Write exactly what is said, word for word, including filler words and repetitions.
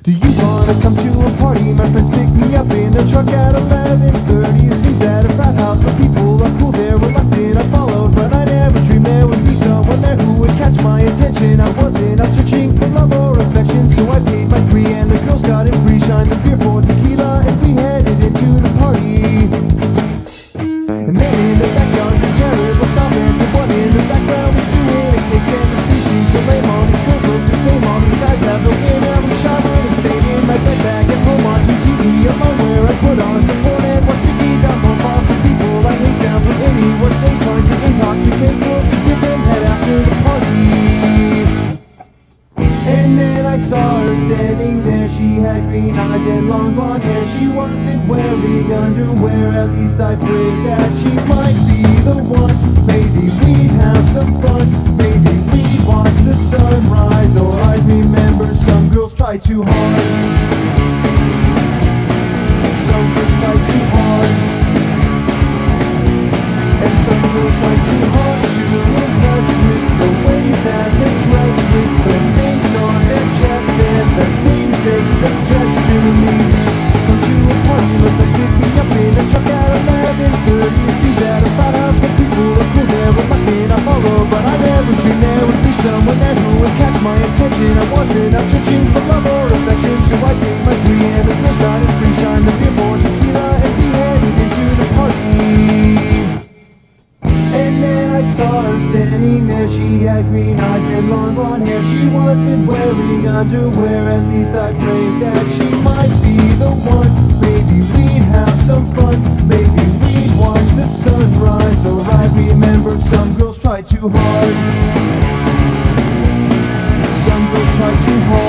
Do you wanna come to a party? My friends pick me up in their truck at eleven thirty. It seems at a frat house where people are cool. They're reluctant, I followed, but I never dreamed there would be someone there who would catch my attention. I wasn't out searching for love or affection, so I paid my three and the girls got it free. Shined the beer for tequila and we headed into the party. And then in the backyard some terrible stop and someone in the background was doing a kickstand. The street seems so lame, all these girls look the same, all these guys have no game. And we shot and stayed in my bed back at home watching T V alone, where I put on some porn and watched the beat down home off the people I hate down from anywhere. Stay trying to intoxicate girls to give them head after the party. And then I saw her standing there. She had green eyes and long blonde hair. She wasn't wearing underwear. At least I prayed that she might be the one. Maybe we'd have some fun. Maybe we'd watch the sunrise. Or I'd remember some girls try too hard. Some girls try too hard. And some girls try too hard to impress with the way that they dress, with the things on their chests and the things they suggest to me. Come to a party, my friends pick me up in a truck at eleven thirty. It seems at a frat house where people are cool. They're reluctant, I follow, but I never dreamed there would be someone there who would catch my attention. I wasn't out searching for love or affection, so I paid my three and the girls got it free. Shined the beer for tequila and we headed into the party. And then I saw her standing there. She had green eyes and long blonde hair. She wasn't wearing underwear. At least I prayed that she might be the one. Maybe we'd have some fun. Maybe we'd watch the sunrise. Or I remember some girls try too hard. Some girls try too hard.